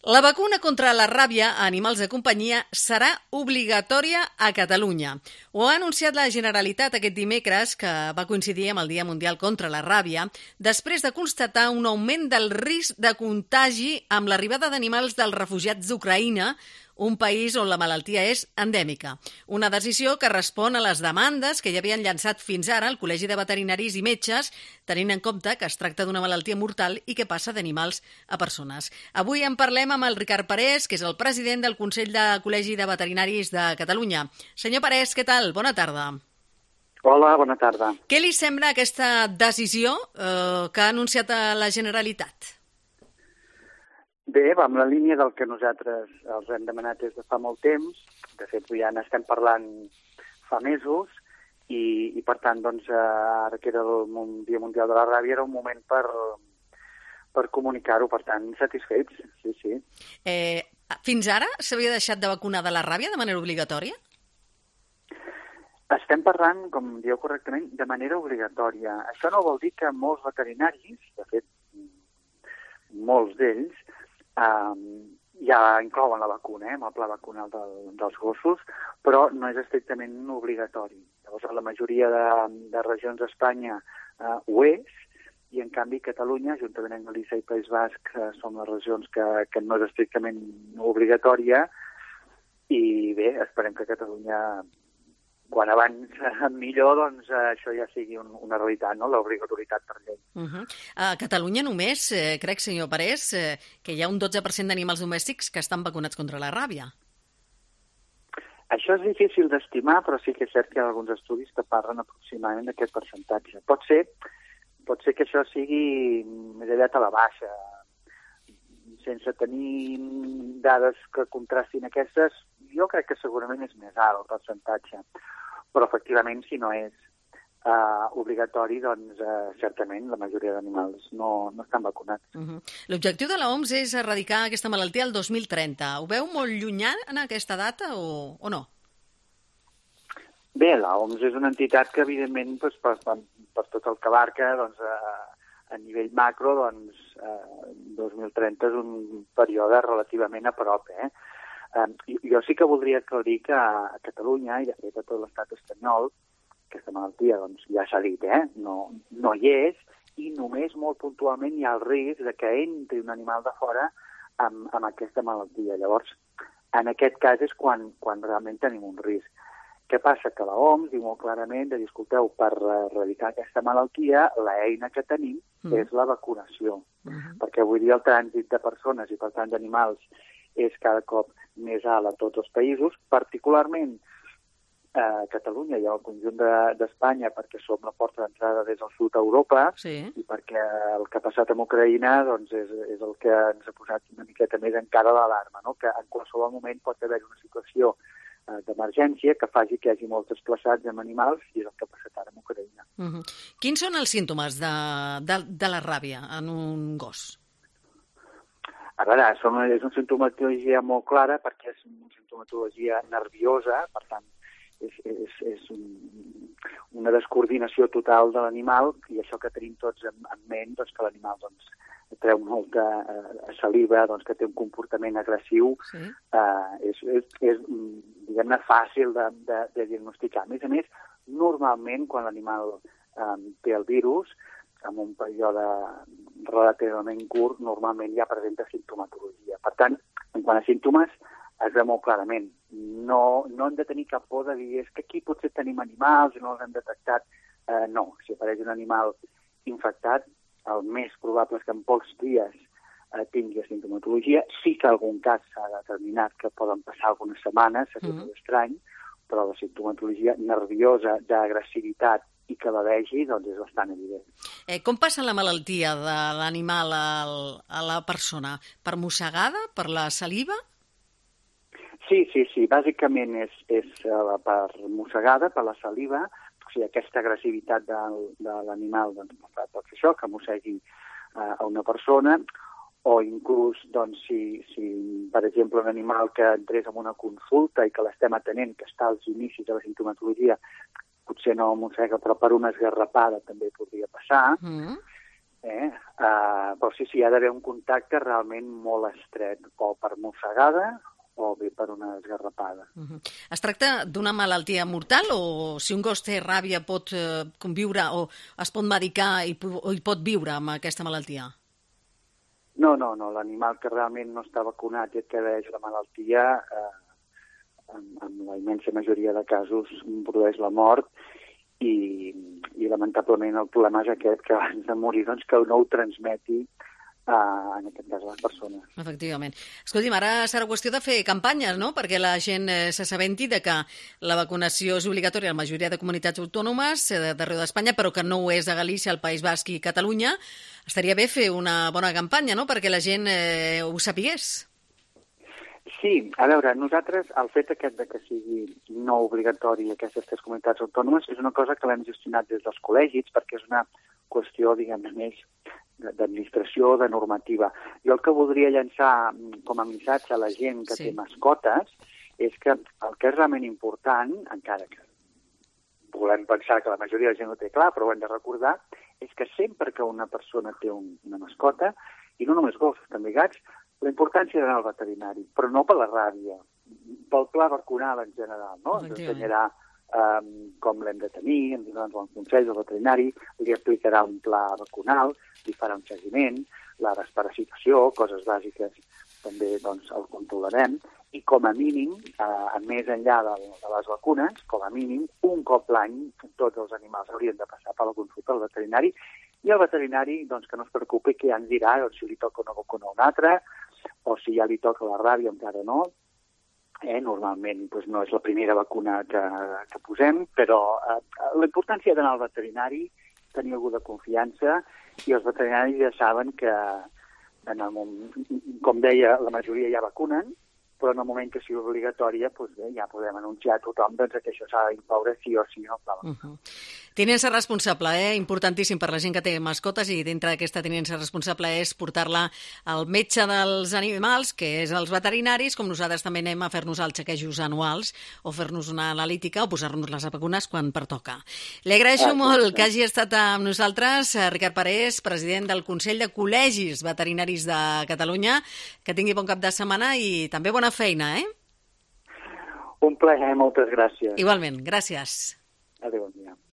La vacuna contra la ràbia a animals de companyia serà obligatòria a Catalunya. Ho ha anunciat la Generalitat aquest dimecres, que va coincidir amb el Dia Mundial contra la Ràbia, després de constatar un augment del risc de contagi amb l'arribada d'animals dels refugiats d'Ucraïna, un país on la malaltia és endèmica. Una decisió que respon a les demandes que ja havien llançat fins ara el Col·legi de Veterinaris i Metges, tenint en compte que es tracta d'una malaltia mortal i que passa d'animals a persones. Avui en parlem amb el Ricard Parés, que és el president del Consell de Col·legi de Veterinaris de Catalunya. Senyor Parés, què tal? Bona tarda. Hola, bona tarda. Què li sembla aquesta decisió que ha anunciat la Generalitat? Bé, va en la línia del que nosaltres els hem demanat des de fa molt temps. De fet, ja n'estem parlant fa mesos i per tant, doncs, ara que era el Dia Mundial de la Ràbia, era un moment per comunicar-ho. Per tant, satisfets, sí. Fins ara s'havia deixat de vacunar de la ràbia de manera obligatòria? Estem parlant, com dieu correctament, de manera obligatòria. Això no vol dir que molts veterinaris, de fet, molts d'ells, ja inclouen la vacuna, amb el pla vacunal dels gossos, però no és estrictament obligatori. Llavors, la majoria de regions d'Espanya ho és, i en canvi Catalunya, juntament amb Galícia i País Basc, són les regions que no és estrictament obligatòria, i bé, esperem que Catalunya, quan abans millor, doncs això ja sigui una realitat, no? L'obligatorietat per llei. A Catalunya només, crec, senyor Parés, que hi ha un 12% d'animals domèstics que estan vacunats contra la ràbia. Això és difícil d'estimar, però sí que és cert que hi ha alguns estudis que parlen aproximadament d'aquest percentatge. Pot ser que això sigui més aviat a la baixa. Sense tenir dades que contrastin aquestes, jo crec que segurament és més alt el percentatge. Però, efectivament, si no és obligatori, doncs certament la majoria d'animals no estan vacunats. L'objectiu de l'OMS és erradicar aquesta malaltia el 2030. Ho veu molt llunyà en aquesta data o no? Bé, l'OMS és una entitat que, evidentment, per tot el que abarca, doncs, a nivell macro, doncs, 2030 és un període relativament a prop. Jo sí que voldria aclarir que a Catalunya, i de fet a tot l'estat espanyol, aquesta malaltia, doncs, ja s'ha dit, no hi és, i només molt puntualment hi ha el risc de que entri un animal de fora amb aquesta malaltia. Llavors, en aquest cas és quan realment tenim un risc. Què passa? Que l'OMS diu molt clarament de dir, escolteu, per erradicar aquesta malaltia, l'eina que tenim és la vacunació. Perquè avui dia el trànsit de persones i, per tant, d'animals és cada cop més alt a tots els països, particularment a Catalunya i al conjunt d'Espanya, perquè som la porta d'entrada des del sud d'Europa, i perquè el que ha passat amb Ucraïna doncs, és el que ens ha posat una miqueta més encara l'alarma, no? Que en qualsevol moment pot haver una situació d'emergència que faci que hi hagi molts desplaçats amb animals, i és el que ha passat ara amb Ucraïna. Quins són els símptomes de la ràbia en un gos? A veure, és una sintomatologia molt clara perquè és una sintomatologia nerviosa, per tant, és una descoordinació total de l'animal, i això que tenim tots en ment, doncs, que l'animal treu molta saliva, doncs, que té un comportament agressiu, és diguem-ne, fàcil de diagnosticar. A més, normalment, quan l'animal té el virus, en un període relativament curt, normalment ja presenta sintomatologia. Per tant, en quant a símptomes, es veu molt clarament. No hem de tenir cap por de dir és que aquí potser tenim animals i no els hem detectat. No, si apareix un animal infectat, el més probable és que en pocs dies tingui sintomatologia. Sí que en algun cas s'ha determinat que poden passar algunes setmanes, seria molt estrany, però la sintomatologia nerviosa, d'agressivitat i que la vegi, doncs és bastant evident. Com passa la malaltia de l'animal a la persona? Per mossegada? Per la saliva? Sí. Bàsicament és per mossegada, per la saliva, o sigui, aquesta agressivitat de l'animal pot fer això, que mossegui a una persona, o inclús, doncs, si per exemple, un animal que entrés en una consulta i que l'estem atenent, que està als inicis de la sintomatologia, potser no mossega, però per una esgarrapada també podria passar. Però sí, hi ha d'haver un contacte realment molt estret, o per mossegada o bé per una esgarrapada. Es tracta d'una malaltia mortal o si un gos té ràbia pot conviure o es pot medicar i pot viure amb aquesta malaltia? No, l'animal que realment no està vacunat i adquireix la malaltia, en la immensa majoria de casos produeix la mort i lamentablement el problema és aquest, que abans de morir doncs, que no ho transmeti en aquest cas a les persones. Efectivament. Escolti'm, ara serà qüestió de fer campanyes, no?, perquè la gent s'assabenti de que la vacunació és obligatòria a la majoria de comunitats autònomes d'arreu d'Espanya, però que no ho és a Galícia, al País Basc i Catalunya. Estaria bé fer una bona campanya, no?, perquè la gent ho sapigués. Sí, a veure, nosaltres el fet aquest de que sigui no obligatori a aquestes 3 comunitats autònomes és una cosa que l'hem gestionat des dels col·legis perquè és una qüestió, diguem-ne, més d'administració, de normativa. Jo el que voldria llançar com a missatge a la gent que té mascotes és que el que és realment important, encara que volem pensar que la majoria de la gent ho té clar, però ho hem de recordar, és que sempre que una persona té una mascota, i no només gossos, també gats, la importància d'anar al veterinari, però no per la ràbia, pel pla vacunal en general, no? Ens ensenyarà com l'hem de tenir, ens donarà bons consells al veterinari, li explicarà un pla vacunal, li farà un seguiment, la desparasitació, coses bàsiques, també doncs, el controlarem, i com a mínim, més enllà de les vacunes, com a mínim, un cop l'any tots els animals haurien de passar per la consulta al veterinari, i el veterinari doncs, que no es preocupi, que ja ens dirà doncs, si li toca una vacuna o una altra, o si ja li toca la ràbia encara no. Normalment doncs, no és la primera vacuna que posem, però la importància d'anar al veterinari, tenir algú de confiança, i els veterinaris ja saben que, com deia, la majoria ja vacunen, però en el moment que sigui obligatòria doncs bé, ja podem anunciar a tothom doncs, que això s'ha d'incloure sí o sí. No? Tinença responsable, importantíssim per la gent que té mascotes, i dintre d'aquesta tinença responsable és portar-la al metge dels animals, que és els veterinaris, com nosaltres també anem a fer-nos els chequejos anuals o fer-nos una analítica o posar-nos les vacunes quan pertoca. Li agraeixo molt que hagi estat amb nosaltres, Ricard Parés, president del Consell de Col·legis Veterinaris de Catalunya. Que tingui bon cap de setmana i també bona feina, Un plaer, moltes gràcies. Igualment, gràcies. Adéu, bon dia.